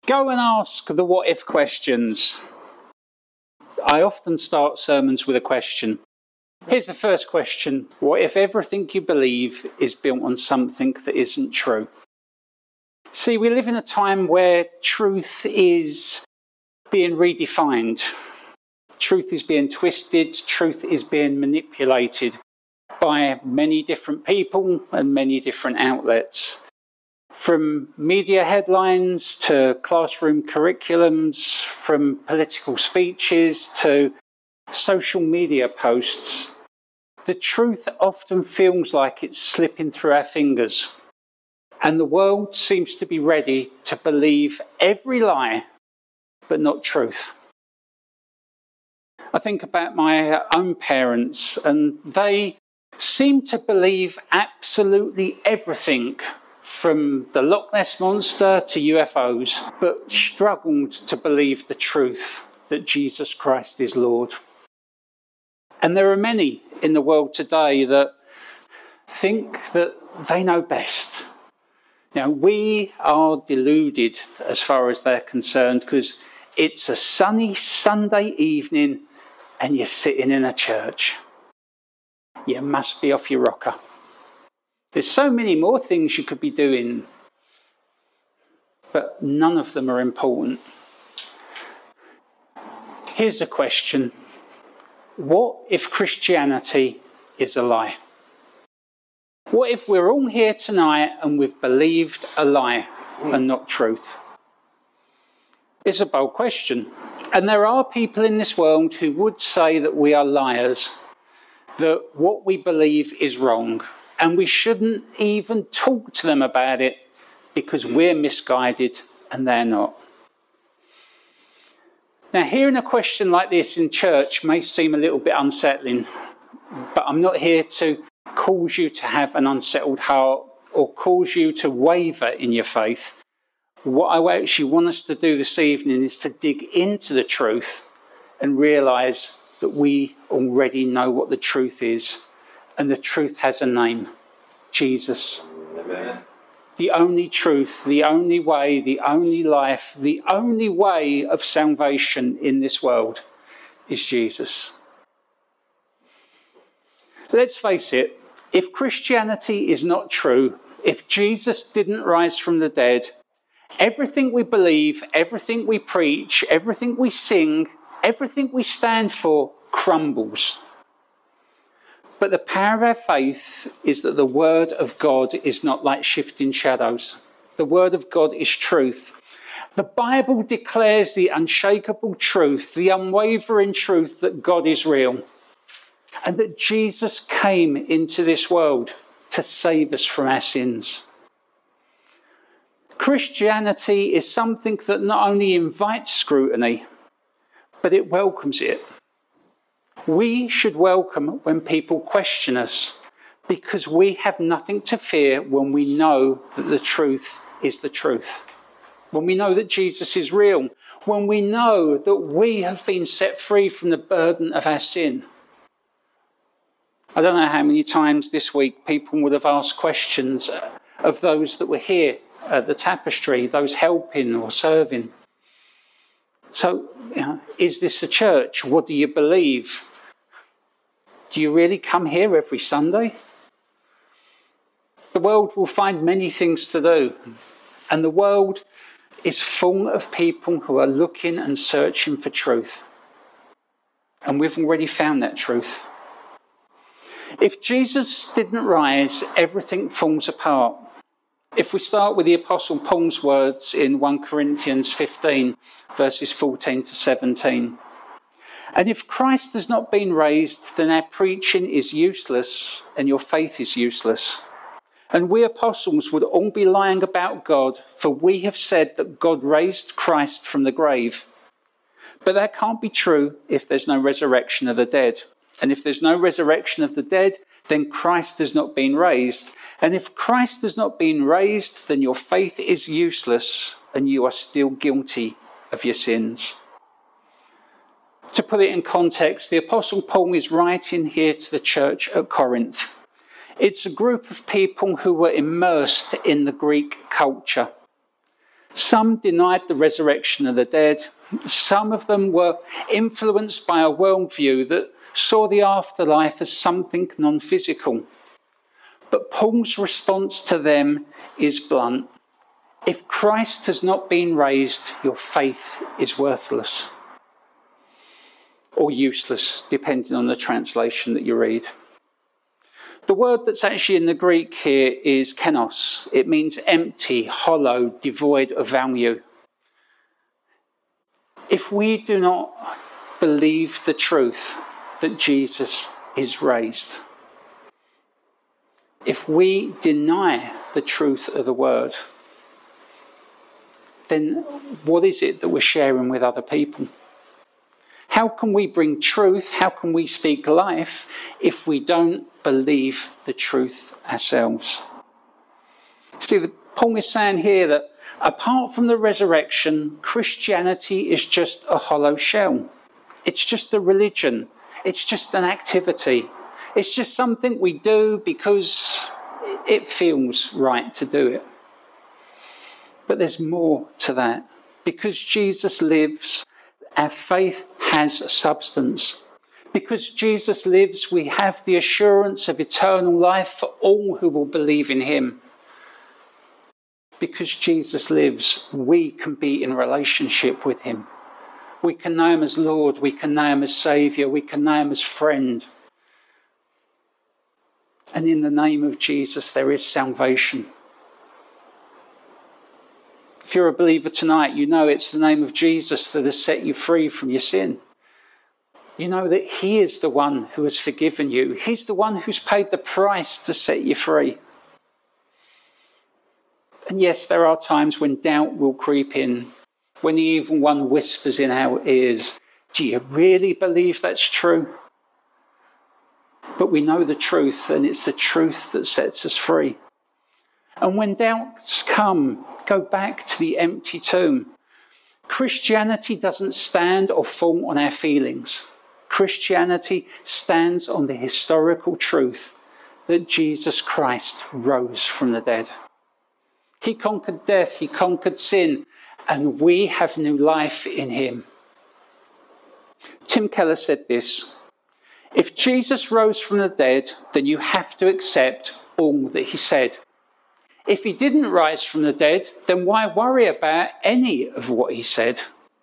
Go and ask the what if questions. I often start sermons with a question. Here's the first question. What if everything you believe is built on something that isn't true? See, we live in a time where truth is being redefined. Truth is being twisted. Truth is being manipulated by many different people and many different outlets. From media headlines to classroom curriculums, from political speeches to social media posts, the truth often feels like it's slipping through our fingers. And the world seems to be ready to believe every lie, but not truth. I think about my own parents, and they seem to believe absolutely everything from the Loch Ness Monster to UFOs, but struggled to believe the truth that Jesus Christ is Lord. And there are many in the world today that think that they know best. Now, we are deluded as far as they're concerned because it's a sunny Sunday evening and you're sitting in a church. You must be off your rocker. There's so many more things you could be doing, but none of them are important. Here's a question. What if Christianity is a lie? What if we're all here tonight and we've believed a lie and not truth? It's a bold question. And there are people in this world who would say that we are liars, that what we believe is wrong, and we shouldn't even talk to them about it because we're misguided and they're not. Now, hearing a question like this in church may seem a little bit unsettling, but I'm not here to cause you to have an unsettled heart or cause you to waver in your faith. What I actually want us to do this evening is to dig into the truth and realise that we already know what the truth is, and the truth has a name: Jesus. Amen. The only truth, the only way, the only life, the only way of salvation in this world is Jesus. Let's face it, if Christianity is not true, if Jesus didn't rise from the dead, everything we believe, everything we preach, everything we sing, everything we stand for crumbles. But the power of our faith is that the Word of God is not like shifting shadows. The Word of God is truth. The Bible declares the unshakable truth, the unwavering truth that God is real, and that Jesus came into this world to save us from our sins. Christianity is something that not only invites scrutiny, but it welcomes it. We should welcome when people question us, because we have nothing to fear when we know that the truth is the truth. When we know that Jesus is real. When we know that we have been set free from the burden of our sin. I don't know how many times this week people would have asked questions of those that were here at the tapestry, those helping or serving. So, is this a church? What do you believe? Do you really come here every Sunday? The world will find many things to do, and the world is full of people who are looking and searching for truth. And we've already found that truth. If Jesus didn't rise, everything falls apart. If we start with the Apostle Paul's words in 1 Corinthians 15, verses 14 to 17. And if Christ has not been raised, then our preaching is useless and your faith is useless. And we apostles would all be lying about God, for we have said that God raised Christ from the grave. But that can't be true if there's no resurrection of the dead. And if there's no resurrection of the dead, then Christ has not been raised. And if Christ has not been raised, then your faith is useless and you are still guilty of your sins. To put it in context, the Apostle Paul is writing here to the church at Corinth. It's a group of people who were immersed in the Greek culture. Some denied the resurrection of the dead. Some of them were influenced by a worldview that saw the afterlife as something non-physical. But Paul's response to them is blunt. If Christ has not been raised, your faith is worthless. Or useless, depending on the translation that you read. The word that's actually in the Greek here is kenos. It means empty, hollow, devoid of value. If we do not believe the truth that Jesus is raised, if we deny the truth of the word, then what is it that we're sharing with other people? How can we bring truth? How can we speak life if we don't believe the truth ourselves? See, Paul is saying here that apart from the resurrection, Christianity is just a hollow shell. It's just a religion. It's just an activity. It's just something we do because it feels right to do it. But there's more to that. Because Jesus lives, our faith has substance. Because Jesus lives, we have the assurance of eternal life for all who will believe in him. Because Jesus lives, we can be in relationship with him. We can know him as Lord, we can know him as Saviour, we can know him as friend. And in the name of Jesus, there is salvation. If you're a believer tonight, you know it's the name of Jesus that has set you free from your sin. You know that he is the one who has forgiven you. He's the one who's paid the price to set you free. And yes, there are times when doubt will creep in, when the evil one whispers in our ears, do you really believe that's true? But we know the truth, and it's the truth that sets us free. And when doubts come, go back to the empty tomb. Christianity doesn't stand or fall on our feelings. Christianity stands on the historical truth that Jesus Christ rose from the dead. He conquered death, he conquered sin, and we have new life in him. Tim Keller said this: if Jesus rose from the dead, then you have to accept all that he said. If he didn't rise from the dead, then why worry about any of what he said?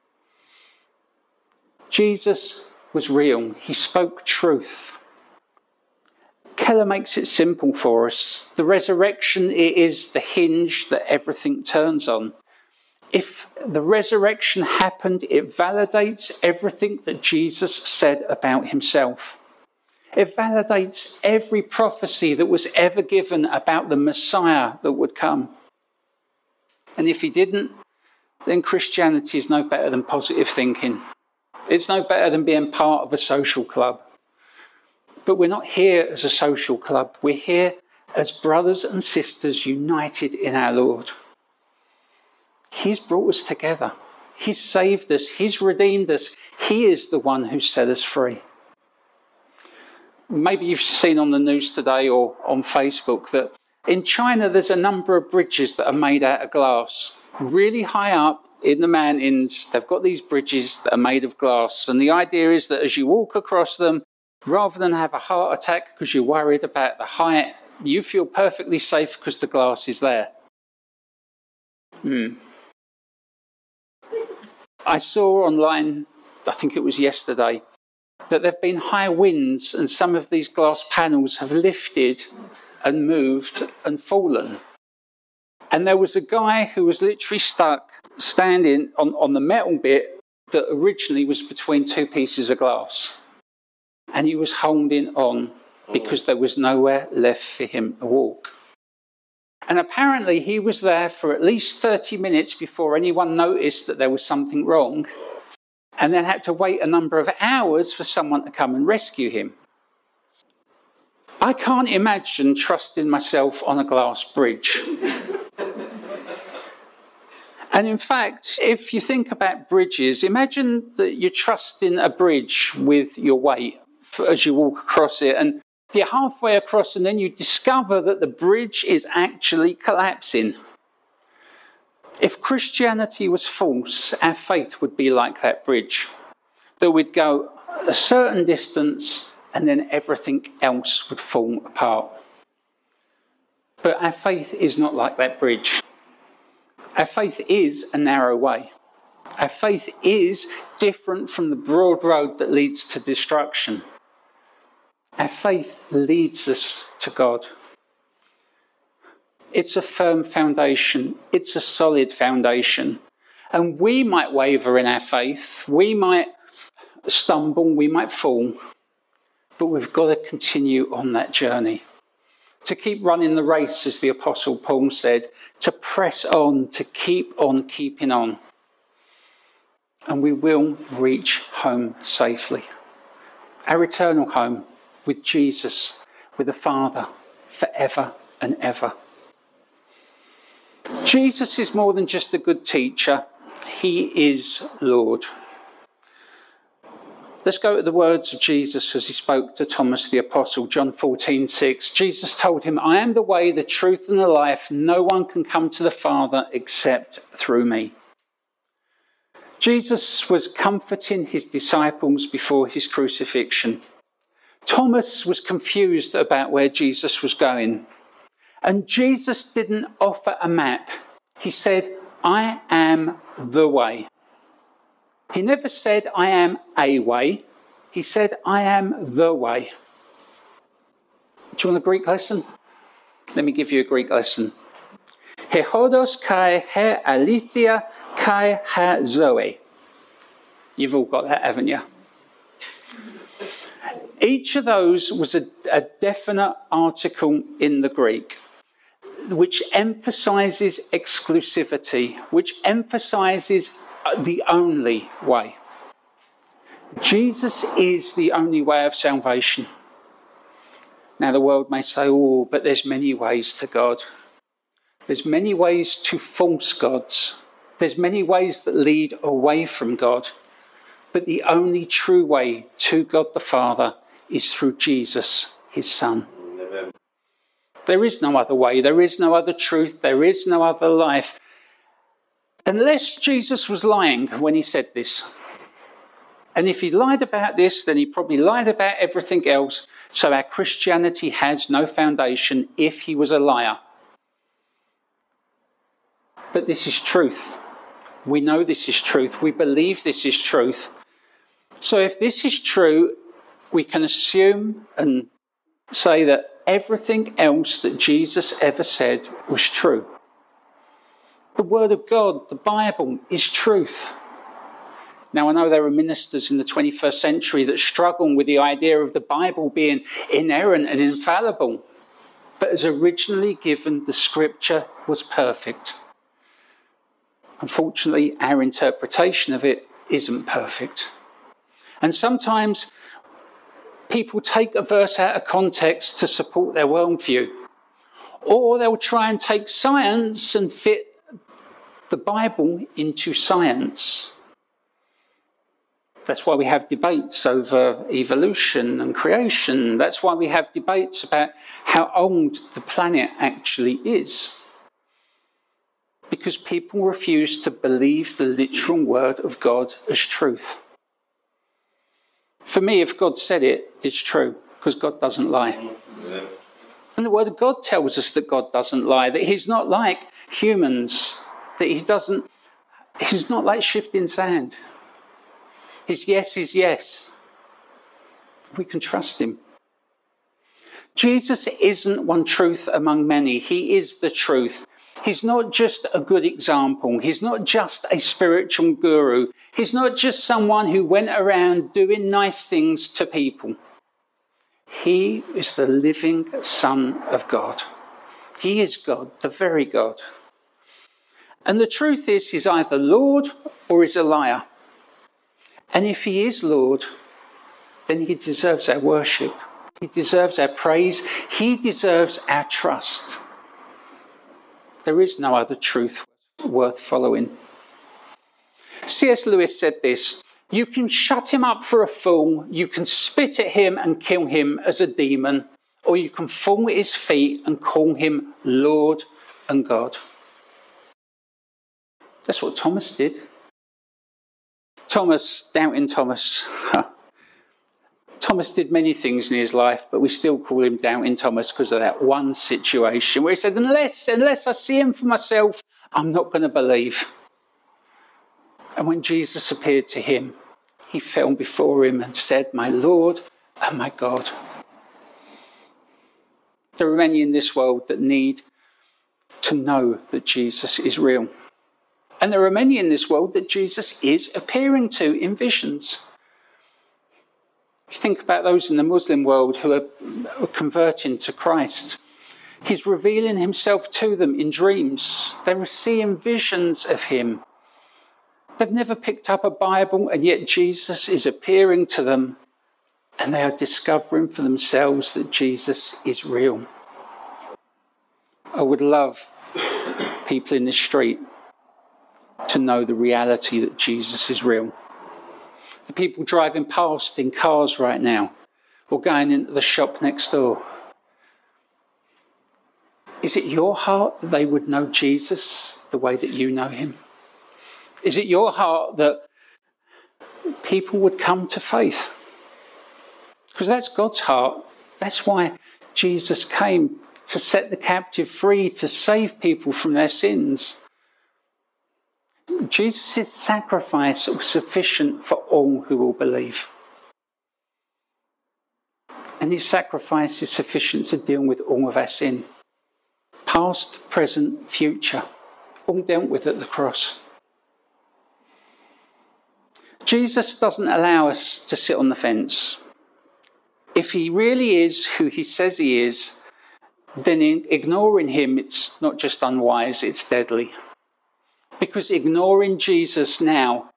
Jesus was real. He spoke truth. Keller makes it simple for us. The resurrection is the hinge that everything turns on. If the resurrection happened, it validates everything that Jesus said about himself. It validates every prophecy that was ever given about the Messiah that would come. And if he didn't, then Christianity is no better than positive thinking. It's no better than being part of a social club. But we're not here as a social club. We're here as brothers and sisters united in our Lord. He's brought us together. He's saved us. He's redeemed us. He is the one who set us free. Maybe you've seen on the news today or on Facebook that in China there's a number of bridges that are made out of glass. Really high up in the mountains, they've got these bridges that are made of glass. And the idea is that as you walk across them, rather than have a heart attack because you're worried about the height, you feel perfectly safe because the glass is there. I saw online, I think it was yesterday, that there have been high winds and some of these glass panels have lifted and moved and fallen. And there was a guy who was literally stuck standing on the metal bit that originally was between two pieces of glass. And he was holding on because there was nowhere left for him to walk. And apparently he was there for at least 30 minutes before anyone noticed that there was something wrong, and then had to wait a number of hours for someone to come and rescue him. I can't imagine trusting myself on a glass bridge. And in fact, if you think about bridges, imagine that you're trusting a bridge with your weight as you walk across it, and you're halfway across and then you discover that the bridge is actually collapsing. If Christianity was false, our faith would be like that bridge, that we'd go a certain distance and then everything else would fall apart. But our faith is not like that bridge. Our faith is a narrow way. Our faith is different from the broad road that leads to destruction. Our faith leads us to God. It's a firm foundation. It's a solid foundation. And we might waver in our faith. We might stumble. We might fall. But we've got to continue on that journey. To keep running the race, as the Apostle Paul said. To press on, to keep on keeping on. And we will reach home safely. Our eternal home with Jesus, with the Father, forever and ever. Jesus is more than just a good teacher. He is Lord. Let's go to the words of Jesus as he spoke to Thomas the Apostle, John 14:6. Jesus told him, "I am the way, the truth and the life. No one can come to the Father except through me." Jesus was comforting his disciples before his crucifixion. Thomas was confused about where Jesus was going. And Jesus didn't offer a map. He said, "I am the way." He never said, "I am a way." He said, "I am the way." Do you want a Greek lesson? Let me give you a Greek lesson. He hodos kai he alithia kai ha zoe. You've all got that, haven't you? Each of those was a definite article in the Greek, which emphasizes exclusivity, which emphasizes the only way. Jesus is the only way of salvation. Now the world may say, "Oh, but there's many ways to God." There's many ways to false gods. There's many ways that lead away from God. But the only true way to God the Father is through Jesus, his Son. Amen. There is no other way. There is no other truth. There is no other life. Unless Jesus was lying when he said this. And if he lied about this, then he probably lied about everything else. So our Christianity has no foundation if he was a liar. But this is truth. We know this is truth. We believe this is truth. So if this is true, we can assume and say that everything else that Jesus ever said was true. The Word of God, the Bible, is truth. Now, I know there are ministers in the 21st century that struggle with the idea of the Bible being inerrant and infallible. But as originally given, the Scripture was perfect. Unfortunately, our interpretation of it isn't perfect. And sometimes people take a verse out of context to support their worldview. Or they'll try and take science and fit the Bible into science. That's why we have debates over evolution and creation. That's why we have debates about how old the planet actually is. Because people refuse to believe the literal word of God as truth. For me, if God said it, it's true, because God doesn't lie. Yeah. And the Word of God tells us that God doesn't lie, that he's not like humans, that he's not like shifting sand. His yes is yes. We can trust him. Jesus isn't one truth among many. He is the truth. He's not just a good example. He's not just a spiritual guru. He's not just someone who went around doing nice things to people. He is the living Son of God. He is God, the very God. And the truth is, he's either Lord or he's a liar. And if he is Lord, then he deserves our worship. He deserves our praise. He deserves our trust. There is no other truth worth following. C.S. Lewis said this: "You can shut him up for a fool, you can spit at him and kill him as a demon, or you can fall at his feet and call him Lord and God." That's what Thomas did. Doubting Thomas. Thomas did many things in his life, but we still call him Doubting Thomas because of that one situation where he said, unless I see him for myself, I'm not going to believe. And when Jesus appeared to him, he fell before him and said, my Lord and my God. There are many in this world that need to know that Jesus is real. And there are many in this world that Jesus is appearing to in visions. If you think about those in the Muslim world who are converting to Christ, he's revealing himself to them in dreams. They're seeing visions of him. They've never picked up a Bible, and yet Jesus is appearing to them, and they are discovering for themselves that Jesus is real. I would love people in the street to know the reality that Jesus is real. The people driving past in cars right now, or going into the shop next door. Is it your heart that they would know Jesus the way that you know him? Is it your heart that people would come to faith? Because that's God's heart. That's why Jesus came, to set the captive free, to save people from their sins. Jesus' sacrifice was sufficient for all who will believe. And his sacrifice is sufficient to deal with all of our sin. Past, present, future. All dealt with at the cross. Jesus doesn't allow us to sit on the fence. If he really is who he says he is, then ignoring him, it's not just unwise, it's deadly. Because ignoring Jesus now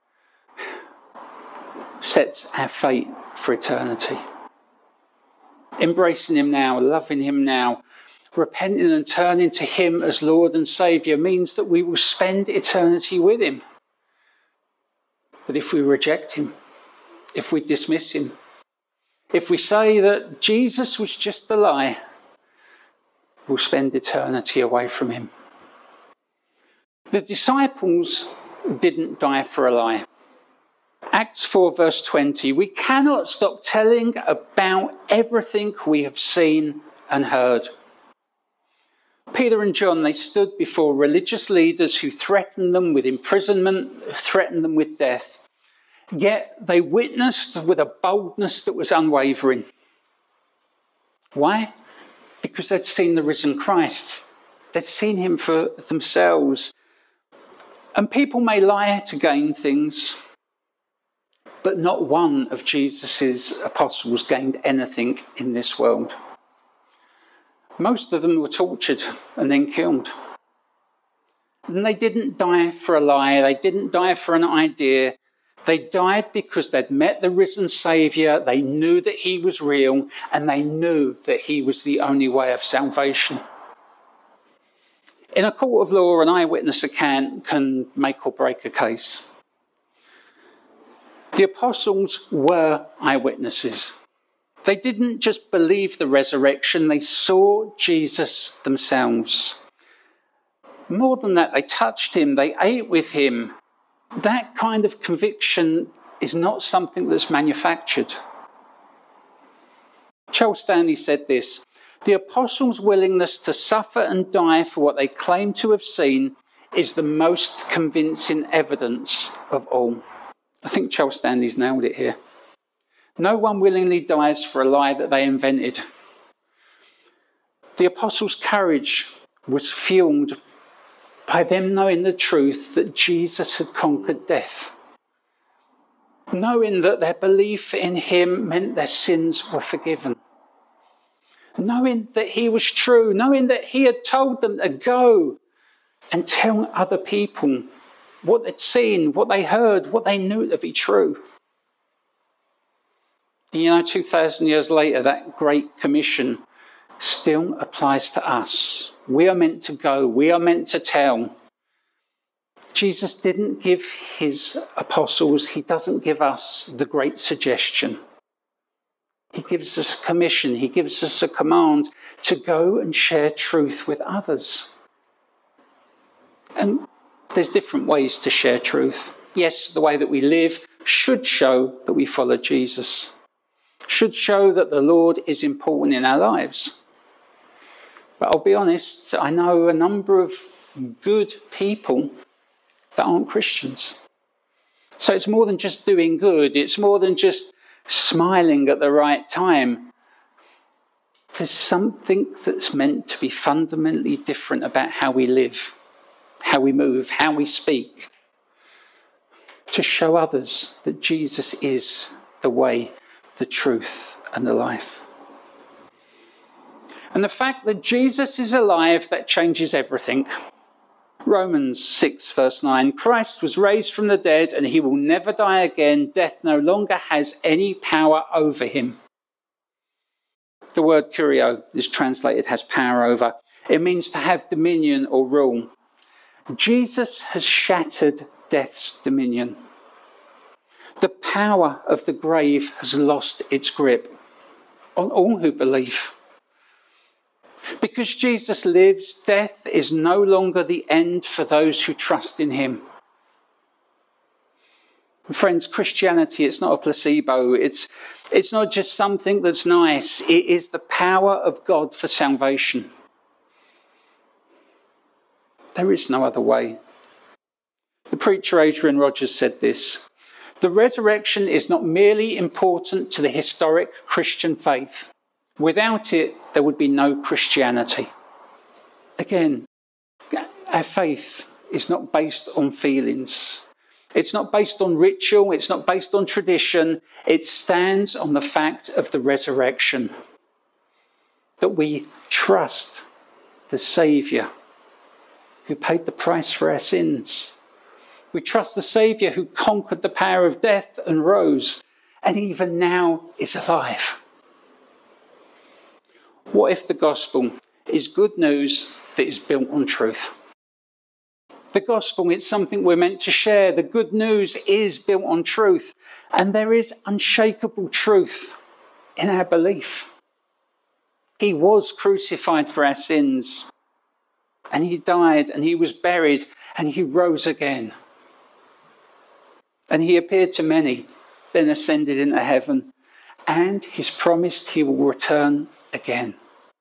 sets our fate for eternity. Embracing him now, loving him now, repenting and turning to him as Lord and Saviour means that we will spend eternity with him. But if we reject him, if we dismiss him, if we say that Jesus was just a lie, we'll spend eternity away from him. The disciples didn't die for a lie. Acts 4 verse 20, we cannot stop telling about everything we have seen and heard. Peter and John, they stood before religious leaders who threatened them with imprisonment, threatened them with death. Yet they witnessed with a boldness that was unwavering. Why? Because they'd seen the risen Christ. They'd seen him for themselves. And people may lie to gain things, but not one of Jesus' apostles gained anything in this world. Most of them were tortured and then killed. And they didn't die for a lie, they didn't die for an idea. They died because they'd met the risen Saviour, they knew that he was real, and they knew that he was the only way of salvation. In a court of law, an eyewitness account can make or break a case. The apostles were eyewitnesses. They didn't just believe the resurrection, they saw Jesus themselves. More than that, they touched him, they ate with him. That kind of conviction is not something that's manufactured. Charles Stanley said this, the apostles' willingness to suffer and die for what they claim to have seen is the most convincing evidence of all. I think Charles Stanley's nailed it here. No one willingly dies for a lie that they invented. The apostles' courage was fueled by them knowing the truth that Jesus had conquered death. Knowing that their belief in him meant their sins were forgiven. Knowing that he was true, knowing that he had told them to go and tell other people what they'd seen, what they heard, what they knew to be true. 2,000 years later, that Great Commission still applies to us. We are meant to go, we are meant to tell. Jesus didn't give his apostles, he doesn't give us the great suggestion. He gives us a commission, he gives us a command to go and share truth with others. And There's different ways to share truth. Yes, the way that we live should show that we follow Jesus, should show that the Lord is important in our lives. But I'll be honest, I know a number of good people that aren't Christians. So it's more than just doing good. It's more than just smiling at the right time. There's something that's meant to be fundamentally different about how we live, how we move, how we speak, to show others that Jesus is the way, the truth, and the life. And the fact that Jesus is alive, that changes everything. Romans 6 verse 9, Christ was raised from the dead and he will never die again. Death no longer has any power over him. The word kurio is translated has power over. It means to have dominion or rule. Jesus has shattered death's dominion. The power of the grave has lost its grip on all who believe. Because Jesus lives, death is no longer the end for those who trust in him. Friends, Christianity, it's not a placebo. It's not just something that's nice. It is the power of God for salvation. There is no other way. The preacher Adrian Rogers said this: the resurrection is not merely important to the historic Christian faith. Without it, there would be no Christianity. Again, our faith is not based on feelings. It's not based on ritual. It's not based on tradition. It stands on the fact of the resurrection. That we trust the Saviour who paid the price for our sins. We trust the Saviour who conquered the power of death and rose, and even now is alive. What if the gospel is good news that is built on truth? The gospel is something we're meant to share. The good news is built on truth. And there is unshakable truth in our belief. He was crucified for our sins. And he died and he was buried and he rose again. And he appeared to many, then ascended into heaven. And he's promised he will return again.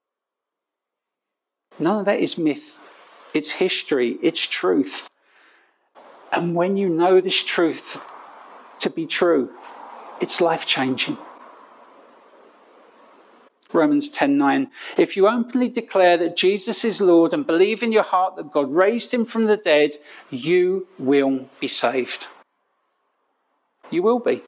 None of that is myth. It's history. It's truth. And when you know this truth to be true, it's life-changing. Romans 10:9. If you openly declare that Jesus is Lord and believe in your heart that God raised him from the dead, you will be saved. You will be.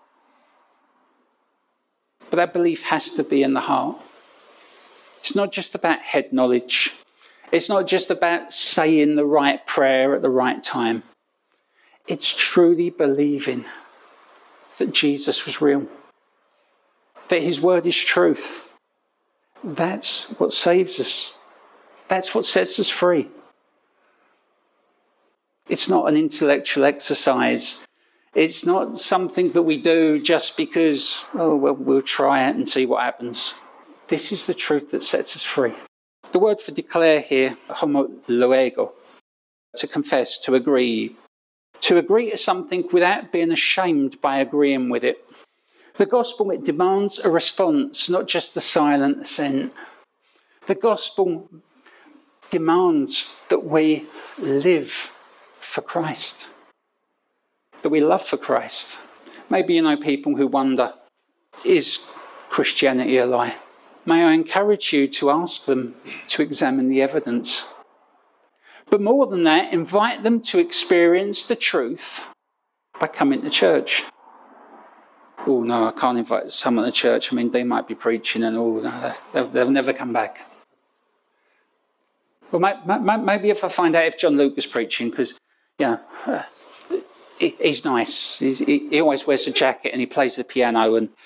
But that belief has to be in the heart. It's not just about head knowledge. It's not just about saying the right prayer at the right time. It's truly believing that Jesus was real, that his word is truth. That's what saves us. That's what sets us free. It's not an intellectual exercise. It's not something that we do just because, we'll try it and see what happens. This is the truth that sets us free. The word for declare here, homoloego, to confess, to agree. To agree to something without being ashamed by agreeing with it. The gospel, it demands a response, not just a silent assent. The gospel demands that we live for Christ, that we love for Christ. Maybe you know people who wonder, is Christianity a lie? May I encourage you to ask them to examine the evidence. But more than that, invite them to experience the truth by coming to church. Oh, no, I can't invite someone to church. I mean, they might be preaching and all. No, they'll never come back. Well, maybe if I find out if John Luke is preaching, because, he's nice. He always wears a jacket and he plays the piano and,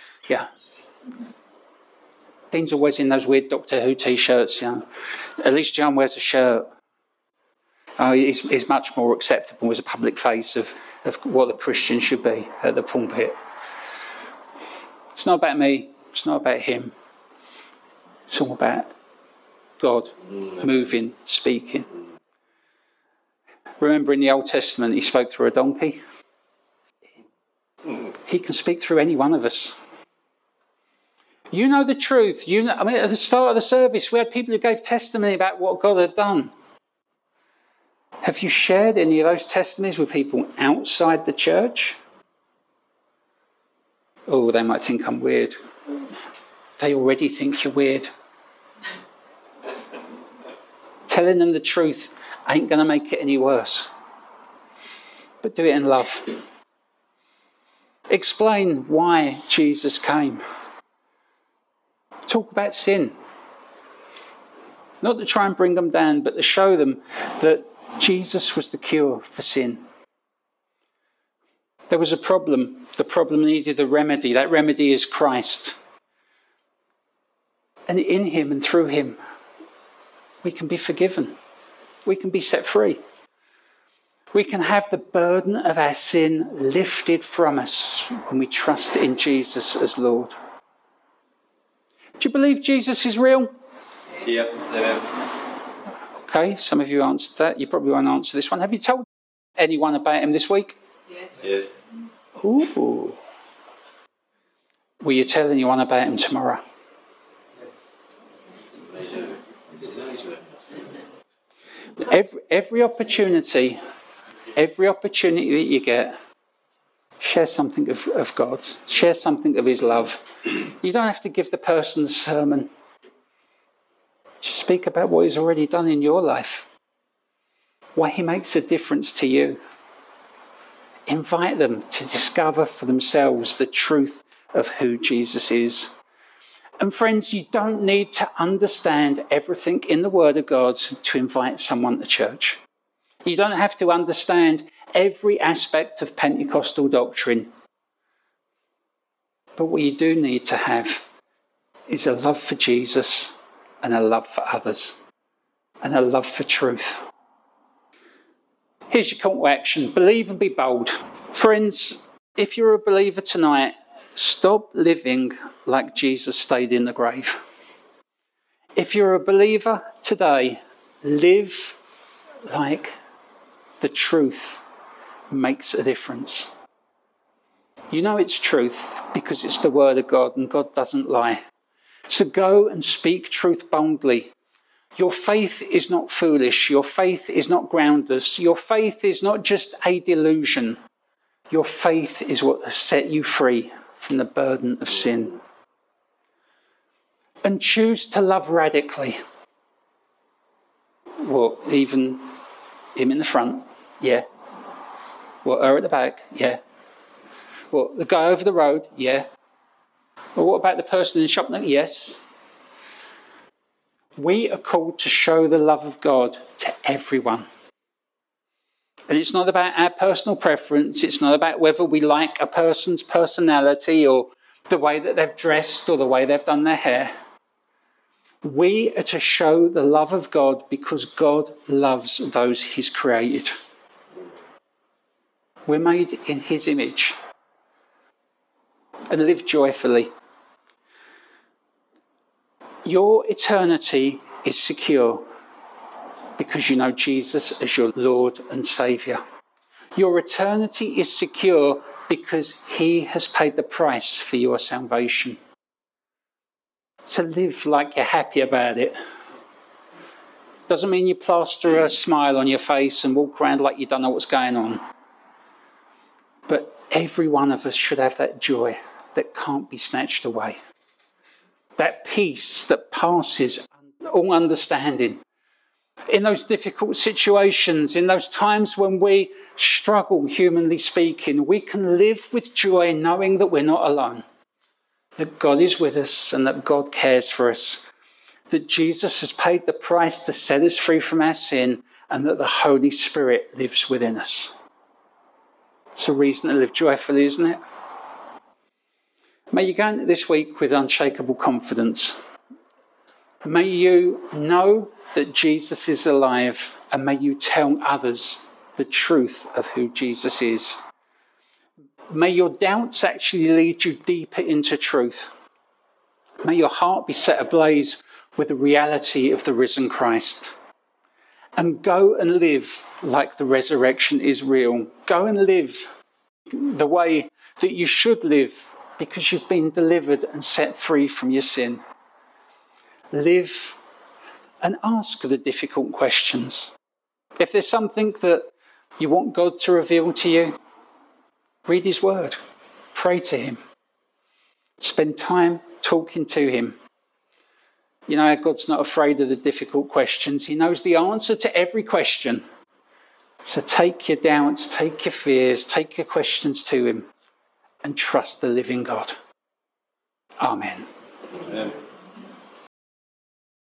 Dean's always in those weird Doctor Who T-shirts. At least John wears a shirt. He's much more acceptable as a public face of what a Christian should be at the pulpit. It's not about me. It's not about him. It's all about God moving, speaking. Remember in the Old Testament, he spoke through a donkey. He can speak through any one of us. You know the truth. At the start of the service, we had people who gave testimony about what God had done. Have you shared any of those testimonies with people outside the church? Oh, they might think I'm weird. They already think you're weird. Telling them the truth ain't going to make it any worse. But do it in love. Explain why Jesus came. Talk about sin. Not to try and bring them down, but to show them that Jesus was the cure for sin. There was a problem. The problem needed a remedy. That remedy is Christ. And in him and through him, we can be forgiven. We can be set free. We can have the burden of our sin lifted from us when we trust in Jesus as Lord. Do you believe Jesus is real? Yep. Okay, some of you answered that. You probably won't answer this one. Have you told anyone about him this week? Yes. Ooh. Will you tell anyone about him tomorrow? Every opportunity that you get, share something of God. Share something of his love. You don't have to give the person a sermon. Just speak about what he's already done in your life. Why he makes a difference to you. Invite them to discover for themselves the truth of who Jesus is. And friends, you don't need to understand everything in the Word of God to invite someone to church. You don't have to understand every aspect of Pentecostal doctrine. But what you do need to have is a love for Jesus and a love for others and a love for truth. Here's your call to action. Believe and be bold. Friends, if you're a believer tonight, stop living like Jesus stayed in the grave. If you're a believer today, live like the truth makes a difference. You know it's truth because it's the Word of God and God doesn't lie. So go and speak truth boldly. Your faith is not foolish. Your faith is not groundless. Your faith is not just a delusion. Your faith is what has set you free from the burden of sin. And choose to love radically. What, even him in the front? Yeah. What, her at the back? Yeah. What, the guy over the road? Yeah. Well, what about the person in the shop? Yes. We are called to show the love of God to everyone. And it's not about our personal preference. It's not about whether we like a person's personality or the way that they've dressed or the way they've done their hair. We are to show the love of God because God loves those he's created. We're made in his image. And live joyfully. Your eternity is secure because you know Jesus as your Lord and Saviour. Your eternity is secure because he has paid the price for your salvation. So live like you're happy about it. Doesn't mean you plaster a smile on your face and walk around like you don't know what's going on. But every one of us should have that joy that can't be snatched away. That peace that passes all understanding. In those difficult situations, in those times when we struggle, humanly speaking, we can live with joy knowing that we're not alone. That God is with us and that God cares for us. That Jesus has paid the price to set us free from our sin and that the Holy Spirit lives within us. It's a reason to live joyfully, isn't it? May you go into this week with unshakable confidence. May you know that Jesus is alive and may you tell others the truth of who Jesus is. May your doubts actually lead you deeper into truth. May your heart be set ablaze with the reality of the risen Christ. and go and live like the resurrection is real. Go and live the way that you should live because you've been delivered and set free from your sin. Live and ask the difficult questions. If there's something that you want God to reveal to you, read his word, pray to him, spend time talking to him. You know, God's not afraid of the difficult questions. He knows the answer to every question. So take your doubts, take your fears, take your questions to him and trust the living God. Amen. Amen.